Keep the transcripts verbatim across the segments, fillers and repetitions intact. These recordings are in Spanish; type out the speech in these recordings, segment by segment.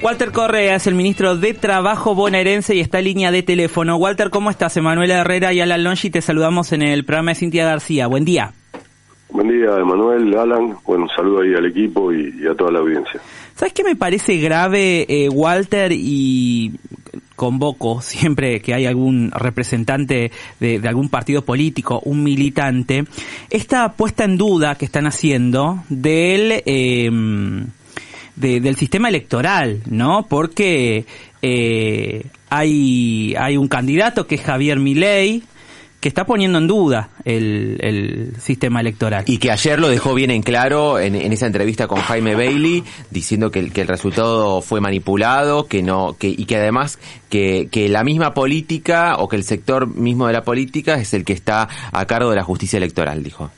Walter Correa es el ministro de Trabajo bonaerense y está en línea de teléfono. Walter, ¿cómo estás? Emanuela Herrera y Alan Longi te saludamos en el programa de Cintia García. Buen día. Buen día, Emanuel, Alan. Bueno, un saludo ahí al equipo y, y a toda la audiencia. ¿Sabes qué me parece grave, eh, Walter? Y convoco siempre que hay algún representante de, de algún partido político, un militante, esta puesta en duda que están haciendo del... Eh, De, del sistema electoral, ¿no? Porque eh, hay hay un candidato que es Javier Milei que está poniendo en duda el, el sistema electoral. Y que ayer lo dejó bien en claro en, en esa entrevista con Jaime Bailey, diciendo que el, que el resultado fue manipulado, que no, que y que además que, que la misma política o que el sector mismo de la política es el que está a cargo de la justicia electoral, dijo.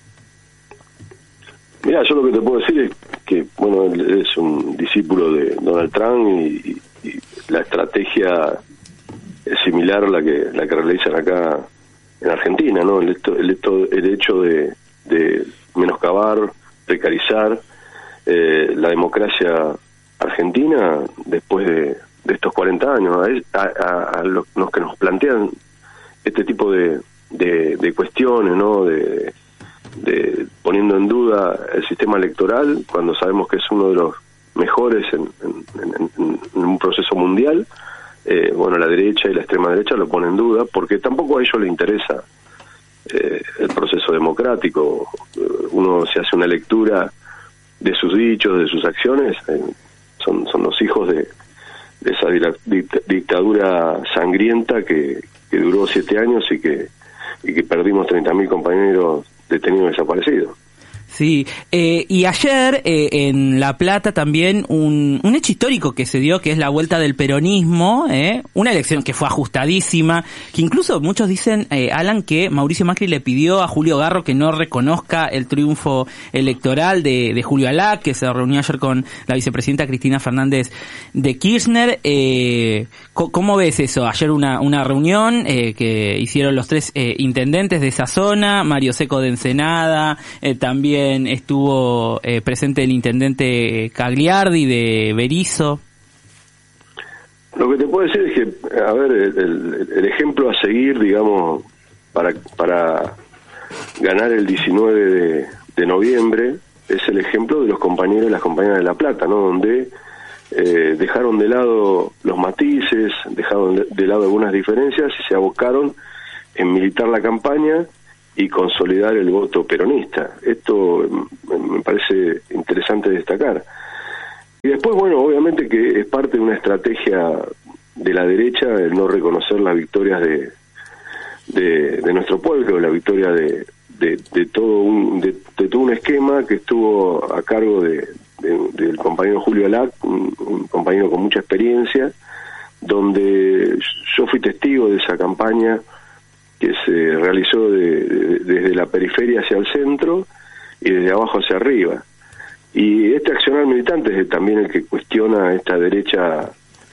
Mira, yo lo que te puedo decir es que, bueno, él es un discípulo de Donald Trump y, y, y la estrategia es similar a la que la que realizan acá en Argentina, ¿no? El, hecho, el, hecho, el hecho de, de menoscabar, precarizar eh, la democracia argentina después de, de estos cuarenta años. A, a, a los, los que nos plantean este tipo de, de, de cuestiones, ¿no? De, de poniendo en duda el sistema electoral cuando sabemos que es uno de los mejores en, en, en, en un proceso mundial. Eh, bueno, la derecha y la extrema derecha lo ponen en duda porque tampoco a ellos les interesa eh, el proceso democrático. Uno se hace una lectura de sus dichos, de sus acciones, eh, son son los hijos de, de esa dictadura sangrienta que, que duró siete años y que y que perdimos treinta mil compañeros detenidos desaparecidos. Sí, eh, y ayer eh, en La Plata también un, un hecho histórico que se dio, que es la vuelta del peronismo, eh, una elección que fue ajustadísima, que incluso muchos dicen, eh, Alan, que Mauricio Macri le pidió a Julio Garro que no reconozca el triunfo electoral de, de Julio Alá, que se reunió ayer con la vicepresidenta Cristina Fernández de Kirchner. Eh, ¿Cómo ves eso? Ayer una, una reunión eh, que hicieron los tres eh, intendentes de esa zona, Mario Seco de Ensenada, eh, también estuvo eh, presente el intendente Cagliardi de Berisso. Lo que te puedo decir es que, a ver, el, el, el ejemplo a seguir, digamos, para para ganar el diecinueve de, de noviembre, es el ejemplo de los compañeros y las compañeras de La Plata, ¿no? Donde eh, dejaron de lado los matices, dejaron de, de lado algunas diferencias y se abocaron en militar la campaña y consolidar el voto peronista. Esto me parece interesante destacar. Y después, bueno, obviamente que es parte de una estrategia de la derecha el no reconocer las victorias de de, de nuestro pueblo, la victoria de, de, de todo un de, de todo un esquema que estuvo a cargo de, de del compañero Julio Alá, un, un compañero con mucha experiencia, donde yo fui testigo de esa campaña que se realizó de, de, desde la periferia hacia el centro y desde abajo hacia arriba. Y este accionar militante es también el que cuestiona esta derecha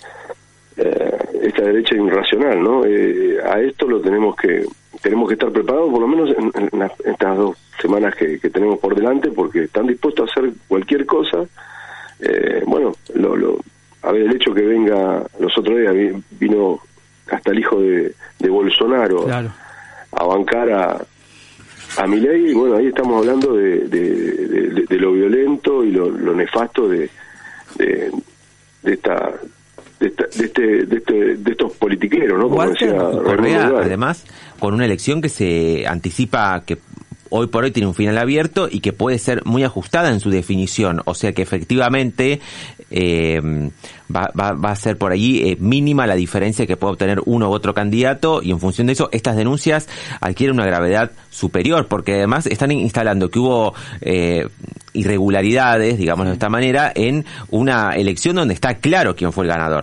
eh, esta derecha irracional, ¿no? Eh, a esto lo tenemos que tenemos que estar preparados, por lo menos en, en, las, en estas dos semanas que, que tenemos por delante, porque están dispuestos a hacer cualquier cosa. Eh, bueno, lo, lo, a ver, el hecho que venga, los otros días vino hasta el hijo de, de Bolsonaro, claro, a bancar a, a Milei, y bueno, ahí estamos hablando de, de, de, de lo violento y lo, lo nefasto de, de, de esta de, esta, de este de este de estos politiqueros, ¿no? Como Walter decía Correa, además, con una elección que se anticipa que hoy por hoy tiene un final abierto y que puede ser muy ajustada en su definición, o sea que efectivamente eh, va, va, va a ser por allí eh, mínima la diferencia que puede obtener uno u otro candidato, y en función de eso estas denuncias adquieren una gravedad superior, porque además están instalando que hubo eh, irregularidades, digamos de esta manera, en una elección donde está claro quién fue el ganador.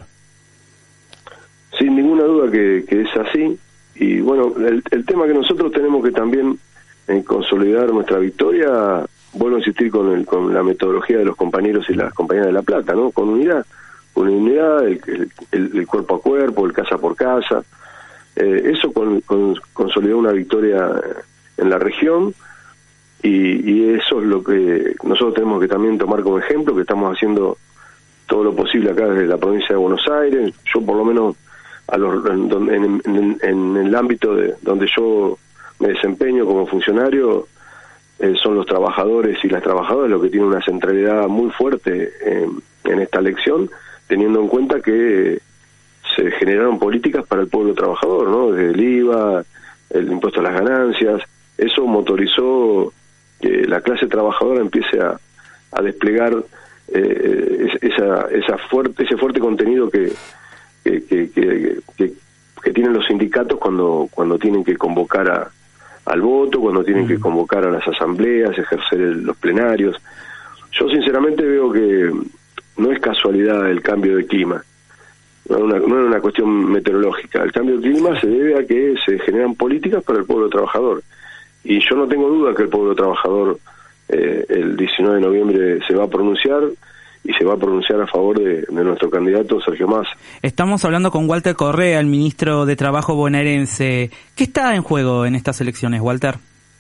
Sin ninguna duda que, que es así, y bueno, el, el tema que nosotros tenemos que también en consolidar nuestra victoria, vuelvo a insistir con el, con la metodología de los compañeros y las compañeras de La Plata, ¿no? Con unidad, con unidad, el, el, el cuerpo a cuerpo, el casa por casa, eh, eso con, con, consolidó una victoria en la región, y, y eso es lo que nosotros tenemos que también tomar como ejemplo, que estamos haciendo todo lo posible acá desde la provincia de Buenos Aires. Yo por lo menos a los, en, en, en, en el ámbito de donde yo me desempeño como funcionario, eh, son los trabajadores y las trabajadoras los que tienen una centralidad muy fuerte en, en esta elección, teniendo en cuenta que se generaron políticas para el pueblo trabajador, ¿no? Desde el I V A, el impuesto a las ganancias, eso motorizó que la clase trabajadora empiece a, a desplegar eh, esa, esa fuerte, ese fuerte contenido que que, que, que, que, que tienen los sindicatos cuando cuando tienen que convocar a, al voto, cuando tienen mm. que convocar a las asambleas, ejercer el, los plenarios. Yo sinceramente veo que no es casualidad el cambio de clima. No es una, no es una cuestión meteorológica. El cambio de clima se debe a que se generan políticas para el pueblo trabajador. Y yo no tengo duda que el pueblo trabajador eh, el diecinueve de noviembre se va a pronunciar y se va a pronunciar a favor de, de nuestro candidato Sergio Massa. Estamos hablando con Walter Correa, el ministro de Trabajo bonaerense. ¿Qué está en juego en estas elecciones, Walter?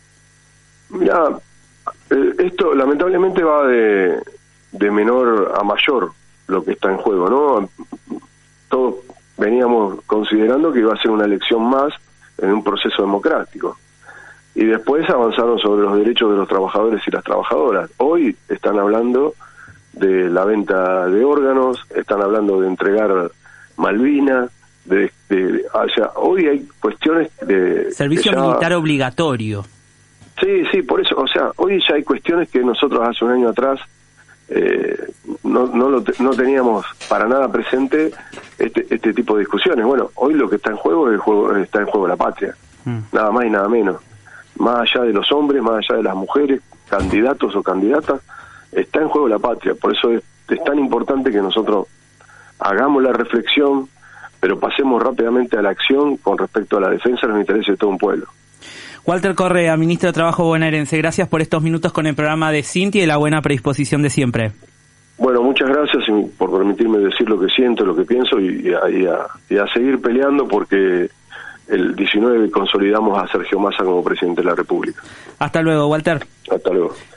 Mira, eh, esto lamentablemente va de, de menor a mayor lo que está en juego, ¿no? Todos veníamos considerando que iba a ser una elección más en un proceso democrático. Y después avanzaron sobre los derechos de los trabajadores y las trabajadoras. Hoy están hablando de la venta de órganos, están hablando de entregar Malvinas, de, de, o sea, hoy hay cuestiones de... Servicio ya, militar obligatorio. Sí, sí, por eso, o sea, hoy ya hay cuestiones que nosotros hace un año atrás eh, no, no, lo, no teníamos para nada presente este, este tipo de discusiones. Bueno, hoy lo que está en juego es el juego, está en juego la patria, mm. nada más y nada menos. Más allá de los hombres, más allá de las mujeres, candidatos o candidatas, está en juego la patria. Por eso es, es tan importante que nosotros hagamos la reflexión, pero pasemos rápidamente a la acción con respecto a la defensa de los intereses de todo un pueblo. Walter Correa, ministro de Trabajo bonaerense, gracias por estos minutos con el programa de Cinti y la buena predisposición de siempre. Bueno, muchas gracias por permitirme decir lo que siento, lo que pienso y, y, a, y, a, y a seguir peleando porque el diecinueve consolidamos a Sergio Massa como presidente de la República. Hasta luego, Walter. Hasta luego.